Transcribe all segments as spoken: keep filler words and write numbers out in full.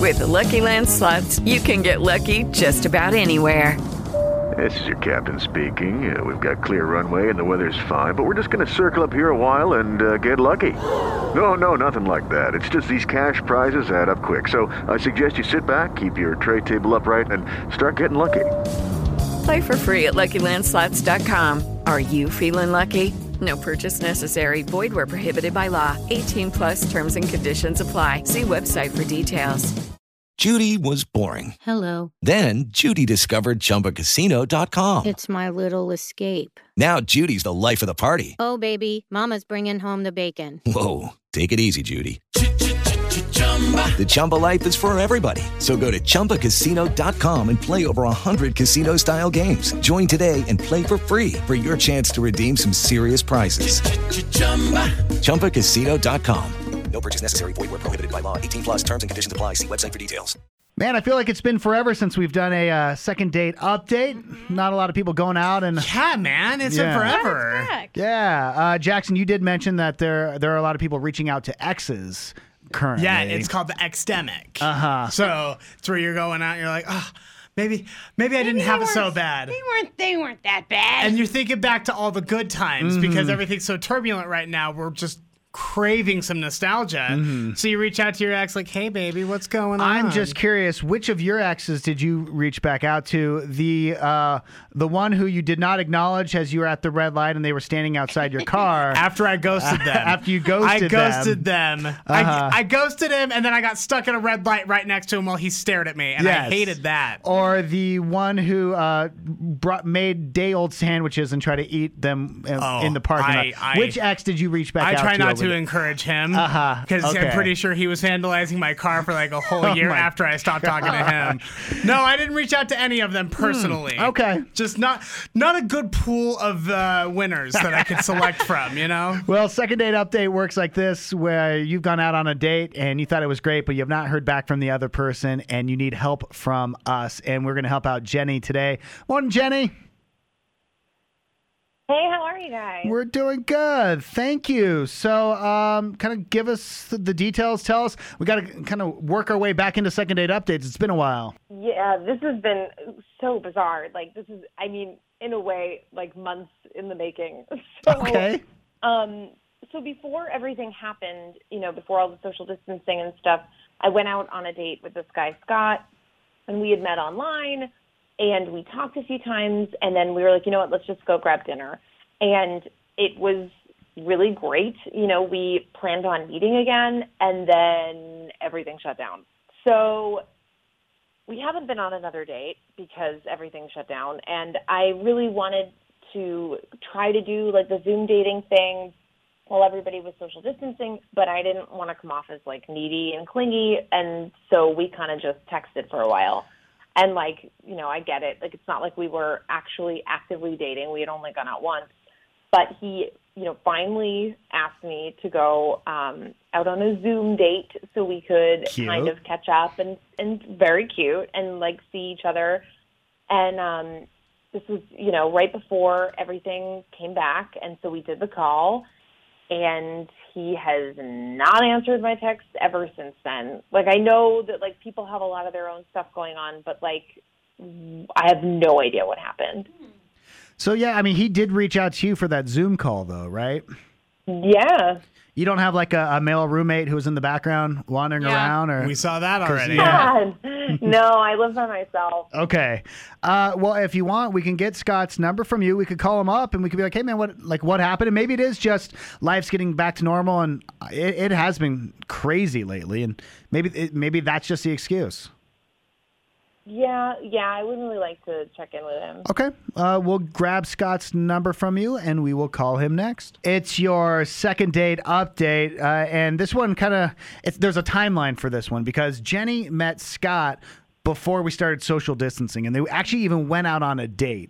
With the Lucky Land Slots, you can get lucky just about anywhere. This is your captain speaking. Uh, we've got clear runway and the weather's fine, but we're just going to circle up here a while and uh, get lucky. No, no, nothing like that. It's just these cash prizes add up quick. So I suggest you sit back, keep your tray table upright, and start getting lucky. Play for free at Lucky Land Slots dot com. Are you feeling lucky? No purchase necessary. Void where prohibited by law. eighteen plus terms and conditions apply. See website for details. Judy was boring. Hello. Then Judy discovered Chumba Casino dot com. It's my little escape. Now Judy's the life of the party. Oh, baby, mama's bringing home the bacon. Whoa, take it easy, Judy. The Chumba life is for everybody. So go to Chumba Casino dot com and play over one hundred casino-style games. Join today and play for free for your chance to redeem some serious prizes. Chumba Casino dot com. No purchase necessary. Void where prohibited by law. eighteen plus terms and conditions apply. See website for details. Man, I feel like it's been forever since we've done a uh, second date update. Not a lot of people going out and yeah, man, it's Yeah. been forever. yeah. Uh, Jackson, you did mention that there there are a lot of people reaching out to exes currently. Yeah, it's called the exdemic. Uh huh. So it's where you're going out and you're like, oh, maybe maybe I didn't have it so bad. They weren't. They weren't that bad. And you're thinking back to all the good times Mm-hmm. because everything's so turbulent right now. We're just craving some nostalgia. Mm-hmm. So you reach out to your ex like, hey, baby, what's going on? I'm just curious, which of your exes did you reach back out to? The uh, the one who you did not acknowledge as you were at the red light and they were standing outside your car. After I ghosted them. After you ghosted I ghosted them. them. I, Uh-huh. I ghosted him, and then I got stuck at a red light right next to him while he stared at me, and Yes. I hated that. Or the one who uh, brought made day-old sandwiches and tried to eat them in, Oh, in the parking I- lot. I- Which ex did you reach back I out to? try not over to the- encourage him Uh-huh. because Okay. I'm pretty sure he was vandalizing my car for like a whole Oh year my after I stopped talking to him. No, I didn't reach out to any of them personally. Hmm, okay. Just not not a good pool of uh, winners that I could select from, you know? Well, second date update works like this, where you've gone out on a date and you thought it was great, but you have not heard back from the other person and you need help from us. And we're going to help out Jenny today. Morning, Jenny. Hey, how are you guys? We're doing good. Thank you. So um, kind of give us the details. Tell us. We got to kind of work our way back into second date updates. It's been a while. Yeah, this has been so bizarre. Like, this is, I mean, in a way, like months in the making. So, Okay. Um, so before everything happened, you know, before all the social distancing and stuff, I went out on a date with this guy, Scott, and we had met online. And we talked a few times, and then we were like, you know what, let's just go grab dinner. And it was really great. You know, we planned on meeting again, and then everything shut down. So we haven't been on another date because everything shut down. And I really wanted to try to do, like, the Zoom dating thing while everybody was social distancing, but I didn't want to come off as, like, needy and clingy. And so we kind of just texted for a while. And, like, you know, I get it. Like, it's not like we were actually actively dating. We had only gone out once. But he, you know, finally asked me to go um, out on a Zoom date so we could Cute. kind of catch up and, and very cute and, like, see each other. And um, this was, you know, right before everything came back. And so we did the call. And he has not answered my texts ever since then. Like, I know that, like, people have a lot of their own stuff going on, but, like, I have no idea what happened. So, yeah, I mean, he did reach out to you for that Zoom call, though, right? Yeah. You don't have, like, a, a male roommate who was in the background wandering Yeah, around? or we saw that already. Yeah. God. No, I live by myself. Okay. Uh, well, if you want, we can get Scott's number from you. We could call him up and we could be like, hey, man, what like what happened? And maybe it is just life's getting back to normal, and it, it has been crazy lately. And maybe it, maybe that's just the excuse. Yeah, yeah, I would really like to check in with him. Okay. Uh, we'll grab Scott's number from you, and we will call him next. It's your second date update, uh, and this one kind of there's a timeline for this one because Jenny met Scott before we started social distancing, and they actually even went out on a date.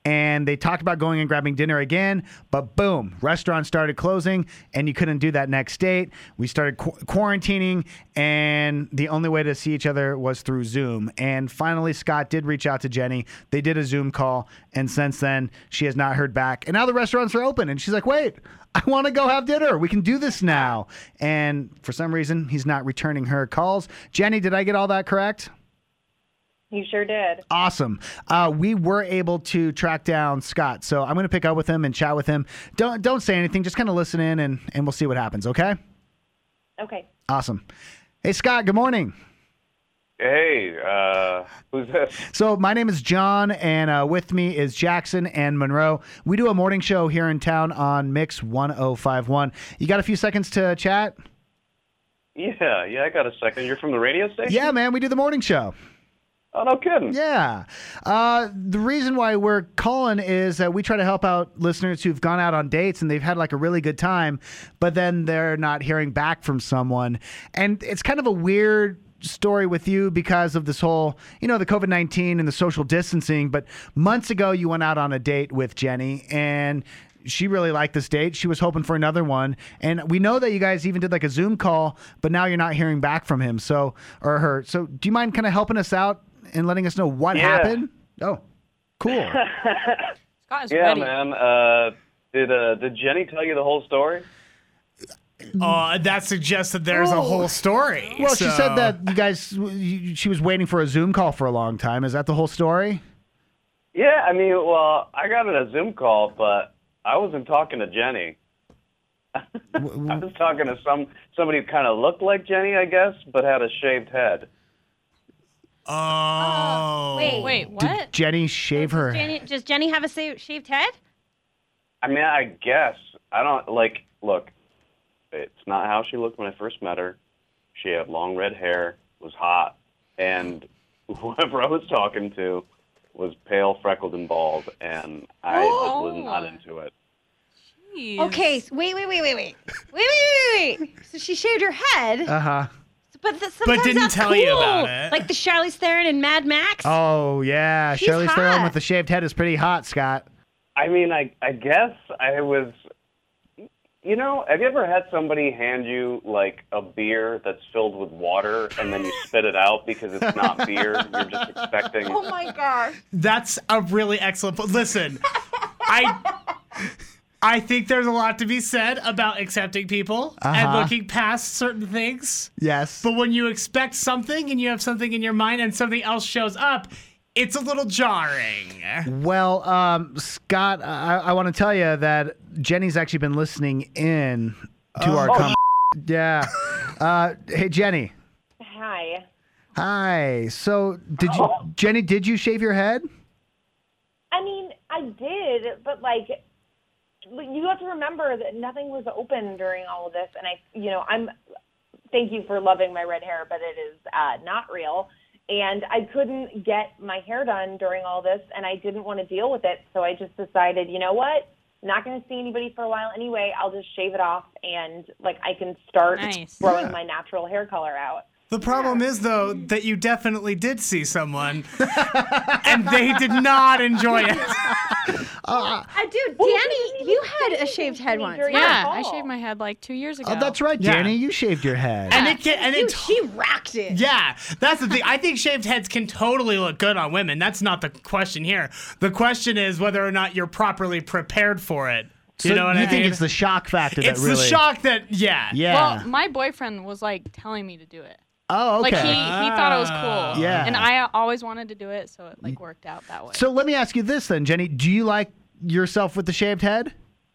and they talked about going and grabbing dinner again, but boom, restaurants started closing, and you couldn't do that next date. We started qu- quarantining, and the only way to see each other was through Zoom. And finally, Scott did reach out to Jenny. They did a Zoom call, and since then, she has not heard back. And now the restaurants are open, and she's like, wait, I want to go have dinner. We can do this now. And for some reason, he's not returning her calls. Jenny, did I get all that correct? You sure did. Awesome. Uh, we were able to track down Scott, so I'm going to pick up with him and chat with him. Don't don't say anything. Just kind of listen in, and, and we'll see what happens, okay? Okay. Awesome. Hey, Scott, good morning. Hey, uh, who's this? So my name is John, and uh, with me is Jackson and Monroe. We do a morning show here in town on Mix one oh five one. You got a few seconds to chat? Yeah, yeah, I got a second. You're from the radio station? Yeah, man, we do the morning show. Oh, no kidding. Yeah. Uh, the reason why we're calling is that we try to help out listeners who've gone out on dates and they've had like a really good time, but then they're not hearing back from someone. And it's kind of a weird story with you because of this whole, you know, the COVID nineteen and the social distancing. But months ago, you went out on a date with Jenny, and she really liked this date. She was hoping for another one. And we know that you guys even did like a Zoom call, but now you're not hearing back from him. So, or her. So do you mind kind of helping us out and letting us know what Yeah. happened? Oh, cool. Scott is Yeah, ready. man. Uh, did uh, did Jenny tell you the whole story? Uh, that suggests that there's a whole story. Well, she so- said that you guys, you, she was waiting for a Zoom call for a long time. Is that the whole story? Yeah, I mean, well, I got in a Zoom call, but I wasn't talking to Jenny. I was talking to some somebody who kind of looked like Jenny, I guess, but had a shaved head. Oh. Wait, wait, Did what? Jenny shave her? Jenny, does Jenny have a sa- shaved head? I mean, I guess. I don't, like, look, it's not how she looked when I first met her. She had long red hair, was hot, and whoever I was talking to was pale, freckled, and bald, and I just was not into it. Jeez. Okay, so wait, wait, wait, wait, wait. Wait, wait, wait, wait. So she shaved her head, Uh-huh. but th- sometimes didn't that's tell cool. you about it. Like the Charlize Theron in Mad Max. Oh, yeah. She's Charlize Theron hot. with the shaved head is pretty hot, Scott. I mean, I I guess I was, you know, have you ever had somebody hand you, like, a beer that's filled with water, and then you spit it out because it's not beer? You're just expecting... Oh my gosh. That's a really excellent point. Listen, I I think there's a lot to be said about accepting people and Uh-huh. looking past certain things. Yes. But when you expect something and you have something in your mind and something else shows up, it's a little jarring. Well, um, Scott, I, I want to tell you that Jenny's actually been listening in to our Oh, com- Yeah. Uh, hey, Jenny. Hi. Hi. So, did you, Jenny, did you shave your head? I mean, I did, but like, you have to remember that nothing was open during all of this, and I, you know, I'm. Thank you for loving my red hair, but it is uh, not real, and I couldn't get my hair done during all this, and I didn't want to deal with it, so I just decided, you know what? Not going to see anybody for a while anyway. I'll just shave it off, and like I can start Nice. growing Yeah. my natural hair color out. The problem is, though, that you definitely did see someone, and they did not enjoy it. Uh, dude, Well, Danny, you didn't you even had say a anything shaved to head me once. during Yeah. the I call. shaved my head like two years ago. Oh, that's right, Yeah. Danny. You shaved your head. And it can, and Dude, it she rocked it. Yeah, that's the thing. I think shaved heads can totally look good on women. That's not the question here. The question is whether or not you're properly prepared for it. so You know what you I think mean? it's the shock factor It's that really... the shock that, yeah. Yeah. Well, my boyfriend was like telling me to do it. oh, okay. Like he, he thought it was cool. Yeah. And I always wanted to do it, so it like worked out that way. So let me ask you this then, Jenny. Do you like yourself with the shaved head?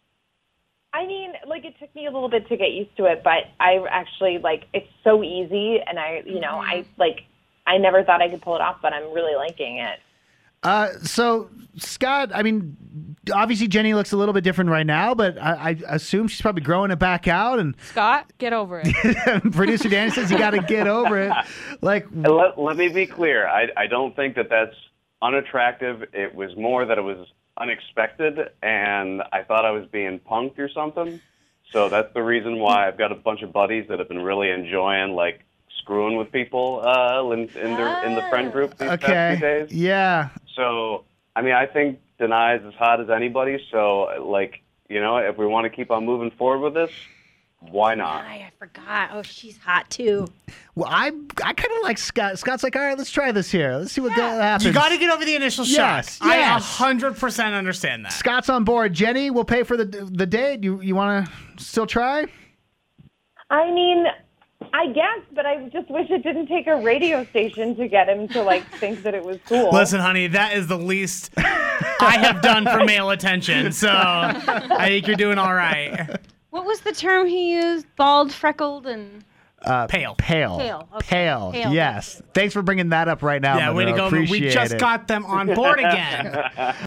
I mean, like it took me a little bit to get used to it, but I actually like it's so easy, and I, you know, I like I never thought I could pull it off, but I'm really liking it. Uh, so Scott, I mean, obviously Jenny looks a little bit different right now, but I, I assume she's probably growing it back out. And Scott, get over it. producer Danny says you got to get over it. Like, And let, let me be clear. I, I don't think that that's unattractive. It was more that it was unexpected, and I thought I was being punked or something. So that's the reason why I've got a bunch of buddies that have been really enjoying, like, screwing with people uh, in, in, their, in the friend group these past few okay, days. yeah. So, I mean, I think Danae is as hot as anybody. So, like, you know, if we want to keep on moving forward with this, why not? I, I forgot. Oh, she's hot too. Well, I I kind of like Scott. Scott's like, all right, let's try this here. Let's see what Yeah. go- happens. You got to get over the initial Yes, shock. I yes. one hundred percent understand that. Scott's on board. Jenny, we'll pay for the the date. You you want to still try? I mean, I guess, but I just wish it didn't take a radio station to get him to like think that it was cool. Listen, honey, that is the least I have done for male attention. So I think you're doing all right. What was the term he used? Bald, freckled, and Uh, Pale. Pale. Pale, okay. Pale. Pale. Yes. Thanks for bringing that up right now. Yeah, way to Monroe. go. Appreciate We just it. got them on board again.